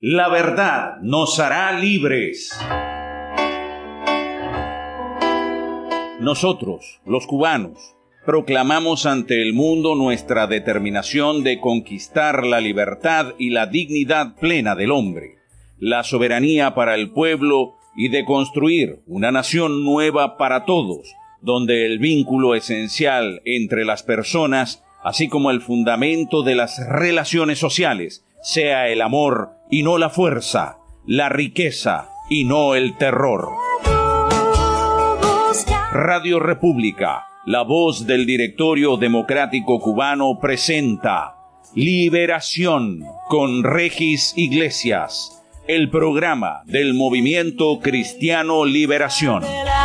La verdad nos hará libres. Nosotros, los cubanos, proclamamos ante el mundo nuestra determinación de conquistar la libertad y la dignidad plena del hombre, la soberanía para el pueblo y de construir una nación nueva para todos, donde el vínculo esencial entre las personas, así como el fundamento de las relaciones sociales, sea el amor y no la fuerza, la riqueza y no el terror. Radio República, la voz del Directorio Democrático Cubano, presenta Liberación con Regis Iglesias, el programa del Movimiento Cristiano Liberación.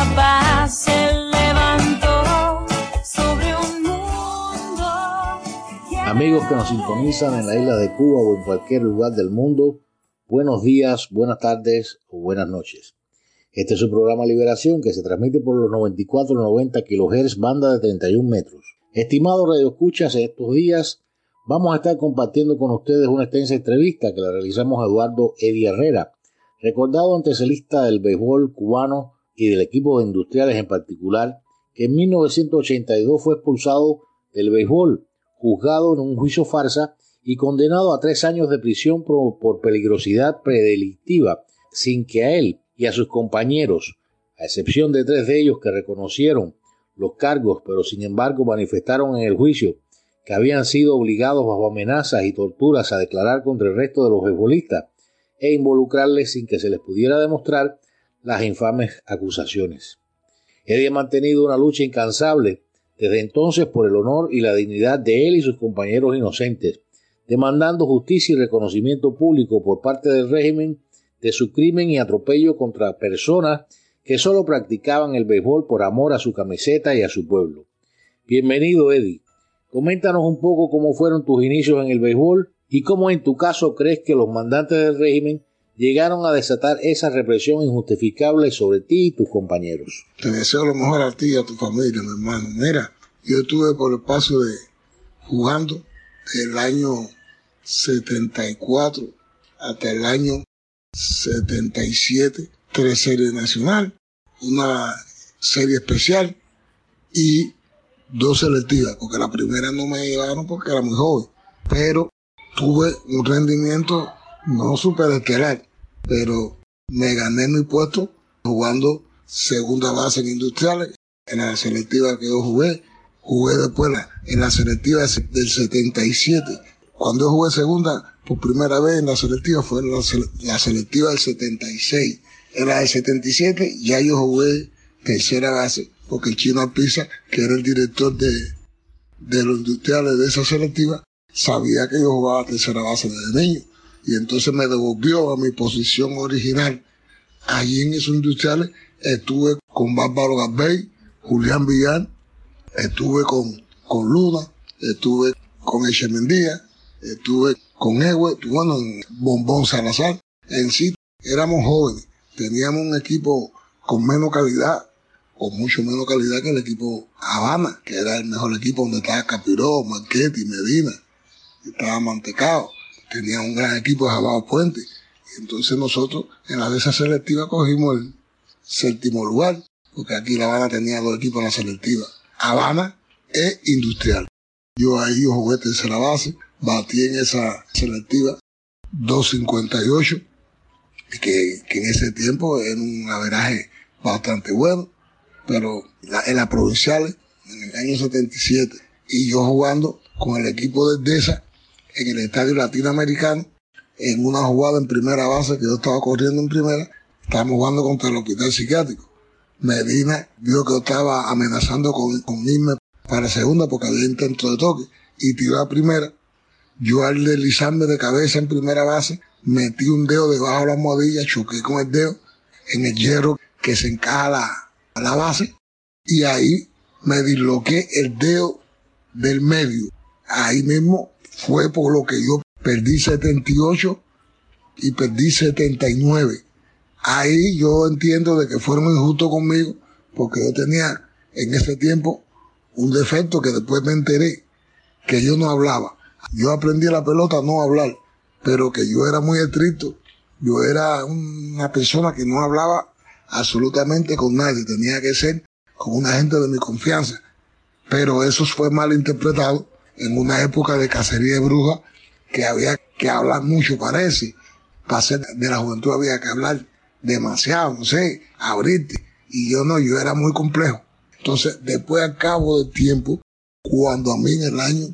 Amigos que nos sintonizan en la isla de Cuba o en cualquier lugar del mundo, buenos días, buenas tardes o buenas noches. Este es su programa Liberación, que se transmite por los 94-90 kHz, banda de 31 metros. Estimados radioescuchas, en estos días vamos a estar compartiendo con ustedes una extensa entrevista que la realizamos a Eduardo Eddie Herrera, recordado antecelista del béisbol cubano y del equipo de Industriales en particular, que en 1982 fue expulsado del béisbol, juzgado en un juicio farsa y condenado a 3 años de prisión por peligrosidad predelictiva, sin que a él y a sus compañeros, a excepción de 3 de ellos que reconocieron los cargos, pero sin embargo manifestaron en el juicio que habían sido obligados bajo amenazas y torturas a declarar contra el resto de los beisbolistas e involucrarles sin que se les pudiera demostrar las infames acusaciones. Eddie ha mantenido una lucha incansable desde entonces por el honor y la dignidad de él y sus compañeros inocentes, demandando justicia y reconocimiento público por parte del régimen de su crimen y atropello contra personas que solo practicaban el béisbol por amor a su camiseta y a su pueblo. Bienvenido, Eddie. Coméntanos un poco cómo fueron tus inicios en el béisbol y cómo en tu caso crees que los mandantes del régimen llegaron a desatar esa represión injustificable sobre ti y tus compañeros. Te deseo lo mejor a ti y a tu familia, mi hermano. Mira, yo estuve por el paso de jugando del año 74 hasta el año 77, 3 series nacional, una serie especial y 2 selectivas, porque la primera no me llevaron porque era muy joven, pero tuve un rendimiento no superestelar, pero me gané mi puesto jugando segunda base en Industriales, en la selectiva que yo jugué después en la selectiva del 77. Cuando yo jugué segunda por primera vez en la selectiva fue en la selectiva del 76. En la del 77 ya yo jugué tercera base, porque el Chino Alpiza, que era el director de los Industriales de esa selectiva, sabía que yo jugaba tercera base desde niño. Y entonces me devolvió a mi posición original. Allí en esos Industriales estuve con Bárbaro Garbey, Julián Villar, estuve con Luna, estuve con Echemendía, estuve con Ewe, bueno, Bombón Salazar. En sí éramos jóvenes, teníamos un equipo con menos calidad, o mucho menos calidad que el equipo Habana, que era el mejor equipo donde estaba Capiró, Marchetti, Medina, estaba Mantecao. Tenía un gran equipo de Jabao Puente. Y entonces nosotros en la de esa selectiva cogimos el 7º lugar, porque aquí La Habana tenía 2 equipos en la selectiva, Habana e Industrial. Yo jugué tercera base, batí en esa selectiva 2.58, que en ese tiempo era un averaje bastante bueno, pero en las provinciales, en el año 77, y yo jugando con el equipo de DESA, en el estadio latinoamericano, en una jugada en primera base que yo estaba corriendo en primera, estábamos jugando contra el hospital psiquiátrico. Medina vio que yo estaba amenazando con irme para segunda porque había intento de toque y tiró a primera. Yo al deslizarme de cabeza en primera base, metí un dedo debajo de la almohadilla, choqué con el dedo en el hierro que se encaja a la base y ahí me disloqué el dedo del medio. Ahí mismo fue por lo que yo perdí 78 y perdí 79. Ahí yo entiendo de que fueron injustos conmigo, porque yo tenía en ese tiempo un defecto que después me enteré, que yo no hablaba. Yo aprendí a la pelota a no hablar, pero que yo era muy estricto. Yo era una persona que no hablaba absolutamente con nadie, tenía que ser con una gente de mi confianza. Pero eso fue mal interpretado en una época de cacería de brujas, que había que hablar mucho, parece. Para ser de la juventud había que hablar demasiado, no sé, abrirte. Y yo no, yo era muy complejo. Entonces, después, al cabo del tiempo, cuando a mí en el año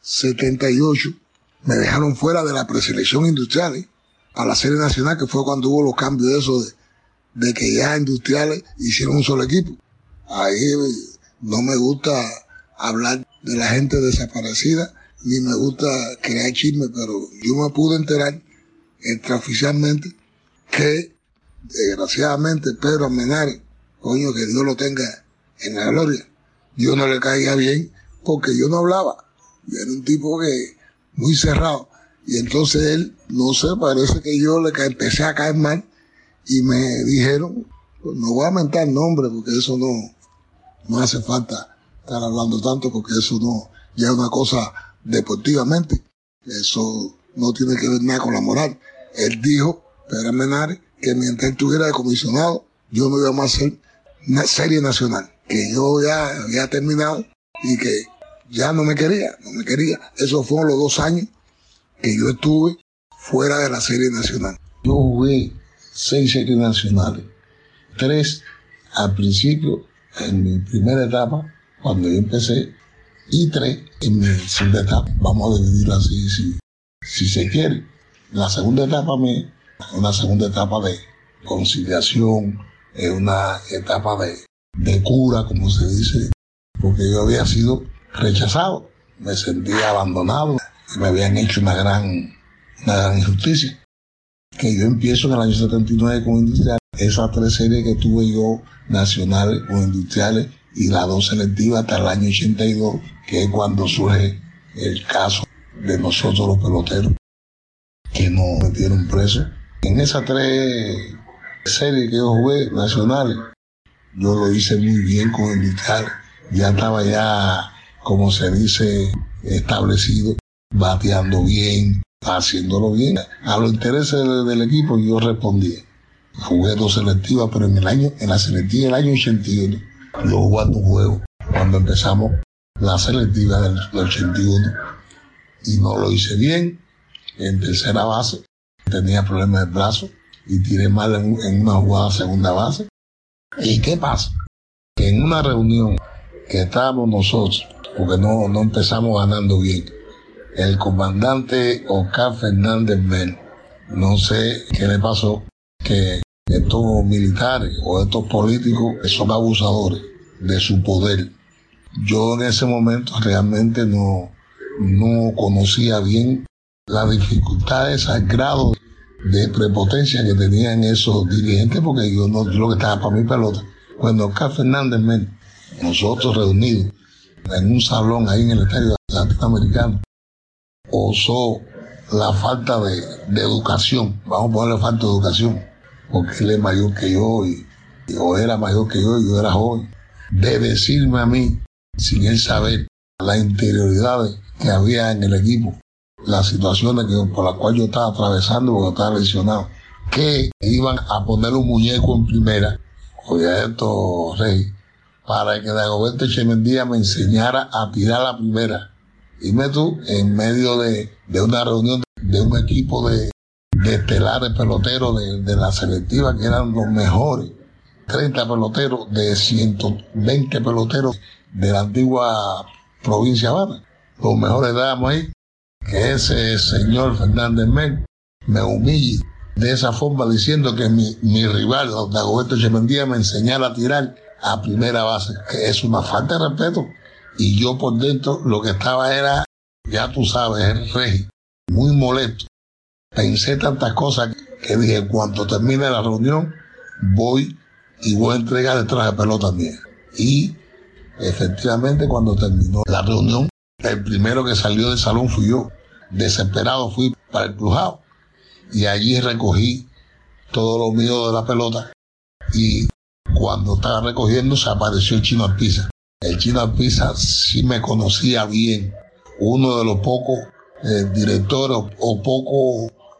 78 me dejaron fuera de la preselección industriales a la Serie Nacional, que fue cuando hubo los cambios de eso de que ya industriales hicieron un solo equipo. Ahí no me gusta hablar de la gente desaparecida, ni me gusta crear chisme, pero yo me pude enterar extraoficialmente que, desgraciadamente, Pedro Almenárez, coño, que Dios lo tenga en la gloria, yo no le caía bien porque yo no hablaba. Yo era un tipo que muy cerrado. Y entonces él, no sé, parece que yo le empecé a caer mal y me dijeron, pues no voy a mentar nombres porque eso no hace falta estar hablando tanto, porque eso no, ya es una cosa deportivamente. Eso no tiene que ver nada con la moral. Él dijo, Pedro Almenárez, que mientras él estuviera de comisionado, yo no iba más a hacer una serie nacional, que yo ya había terminado y que ya no me quería. Esos fueron los 2 años que yo estuve fuera de la serie nacional. Yo jugué 6 series nacionales, 3 al principio, en mi primera etapa, cuando yo empecé, y 3 en mi segunda etapa. Vamos a dividirlo así, si se quiere. La segunda etapa una segunda etapa de conciliación, una etapa de cura, como se dice, porque yo había sido rechazado, me sentía abandonado y me habían hecho una gran injusticia. Que yo empiezo en el año 79 con industriales, esas 3 series que tuve yo nacionales con industriales y las 2 selectivas hasta el año 82, que es cuando surge el caso de nosotros los peloteros, que nos metieron presos. En esas 3 series que yo jugué nacionales, yo lo hice muy bien con industriales, ya estaba ya, como se dice, establecido, bateando bien, haciéndolo bien. A los intereses del equipo yo respondí. Jugué 2 selectivas, pero en la selectiva del año 81, yo jugando un juego, cuando empezamos la selectiva del 81, y no lo hice bien. En tercera base tenía problemas de brazo y tiré mal en una jugada segunda base. ¿Y qué pasa? Que en una reunión que estábamos nosotros, porque no empezamos ganando bien, el comandante Oscar Fernández Mel, no sé qué le pasó, que estos militares o estos políticos son abusadores de su poder. Yo en ese momento realmente no conocía bien las dificultades al grado de prepotencia que tenían esos dirigentes, porque yo lo que estaba para mi pelota. Cuando Oscar Fernández Mel, nosotros reunidos en un salón ahí en el estadio latinoamericano, osó la falta de educación, vamos a ponerle falta de educación, porque él es mayor que yo, o era mayor que yo era joven, de decirme a mí, sin él saber las interioridades que había en el equipo, las situaciones por las cuales yo estaba atravesando porque estaba lesionado, que iban a poner un muñeco en primera, oye esto, Rey, para que Dagoberto Echemendia me enseñara a tirar la primera. Dime tú, en medio de una reunión de un equipo de estelares peloteros de la selectiva, que eran los mejores, 30 peloteros de 120 peloteros de la antigua provincia de Habana. Los mejores dábamos ahí, que ese señor Fernández Mel me humille de esa forma, diciendo que mi rival, Dagoberto Echemendia, me enseñara a tirar a primera base, que es una falta de respeto. Y yo por dentro lo que estaba era, ya tú sabes, el Rey, muy molesto. Pensé tantas cosas que dije, cuando termine la reunión, voy a entregar el traje de pelota mía. Y efectivamente, cuando terminó la reunión, el primero que salió del salón fui yo. Desesperado fui para el crujado. Y allí recogí todo lo mío de la pelota. Y cuando estaba recogiendo, se apareció el Chino Alpiza. El Chino Alpiza sí me conocía bien. Uno de los pocos directores o pocos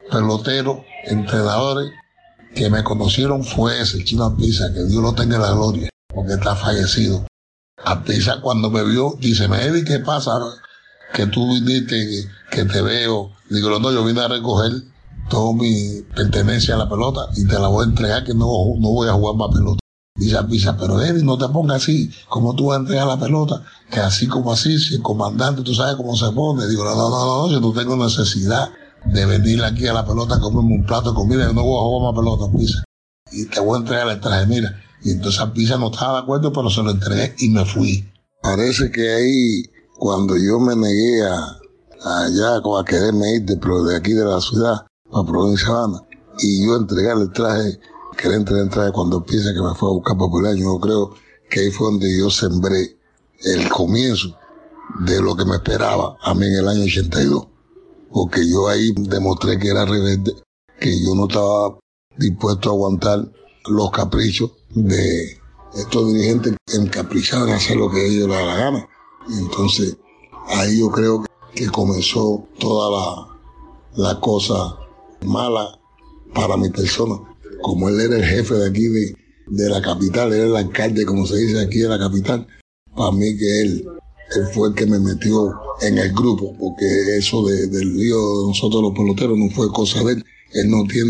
peloteros, entrenadores que me conocieron fue ese, el Chino Alpiza, que Dios lo tenga en la gloria, porque está fallecido. Alpiza cuando me vio, dice, Eddie, ¿qué pasa? Que tú viniste, que te veo. Digo, no, yo vine a recoger toda mi pertenencia a la pelota y te la voy a entregar, que no voy a jugar más pelota. Dice Alpiza, pero Eddie, no te pongas así, como tú vas a entregar la pelota, que así como así, si el comandante tú sabes cómo se pone. Digo, no, yo no tengo necesidad de venir aquí a la pelota a comerme un plato de comida, yo no voy a jugar más pelota, Alpiza. Y te voy a entregar el traje, mira. Y entonces Alpiza no estaba de acuerdo, pero se lo entregué y me fui. Parece que ahí, cuando yo me negué allá a quererme ir de aquí de la ciudad, a Provincia Habana, y yo entregarle el traje, quería entregar el traje cuando Alpiza que me fue a buscar por el año, yo creo que ahí fue donde yo sembré el comienzo de lo que me esperaba a mí en el año 82. Porque yo ahí demostré que era rebelde, que yo no estaba dispuesto a aguantar los caprichos de estos dirigentes que encaprichaban a hacer lo que ellos les da la gana. Y entonces ahí yo creo que comenzó toda la cosa mala para mi persona. Como él era el jefe de aquí de la capital, él era el alcalde, como se dice aquí de la capital, para mí que él fue el que me metió en el grupo, porque eso del lío de nosotros los peloteros no fue cosa de él. Él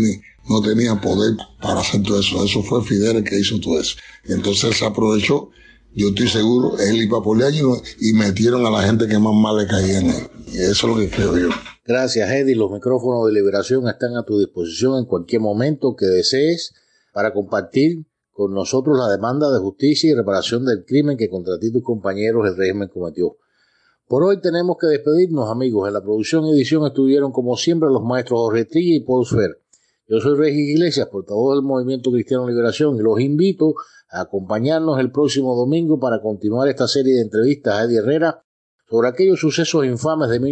no tenía poder para hacer todo eso. Eso fue Fidel el que hizo todo eso. Entonces él se aprovechó, yo estoy seguro, él y Papoliaño, y metieron a la gente que más mal le caían a él. Y eso es lo que creo yo. Gracias, Eddie. Los micrófonos de Liberación están a tu disposición en cualquier momento que desees para compartir con nosotros la demanda de justicia y reparación del crimen que contra ti y tus compañeros el régimen cometió. Por hoy tenemos que despedirnos, amigos. En la producción y edición estuvieron, como siempre, los maestros Jorge Trilla y Paul Sfer. Yo soy Regis Iglesias, portavoz del Movimiento Cristiano Liberación, y los invito a acompañarnos el próximo domingo para continuar esta serie de entrevistas a Eddie Herrera sobre aquellos sucesos infames de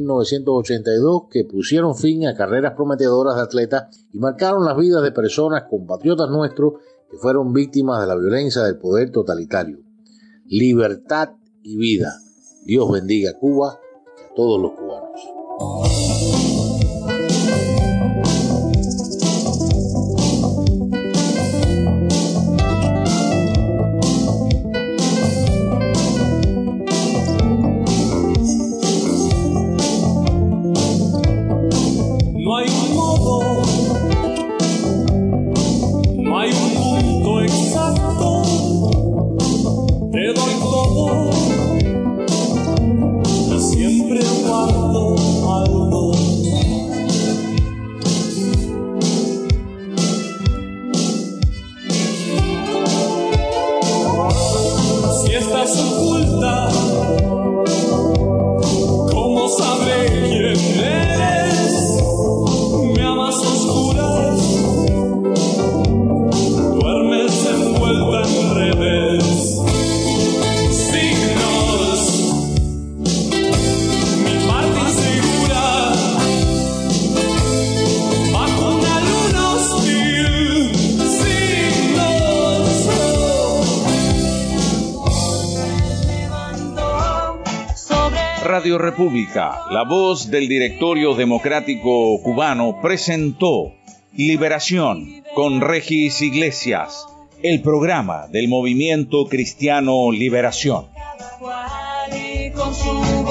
1982 que pusieron fin a carreras prometedoras de atletas y marcaron las vidas de personas, compatriotas nuestros, que fueron víctimas de la violencia del poder totalitario. Libertad y vida. Dios bendiga a Cuba y a todos los cubanos. No hay un modo, no hay un punto exacto, te doy todo, y siempre guardo algo. Si estás oculta, ¿cómo sabré quién eres? Me amas oscuras, duermes envuelta en redes, signos, mi parte insegura, bajo una luna hostil, signos. Radio República, la voz del Directorio Democrático Cubano, presentó Liberación con Regis Iglesias, el programa del Movimiento Cristiano Liberación. Cada cual y con su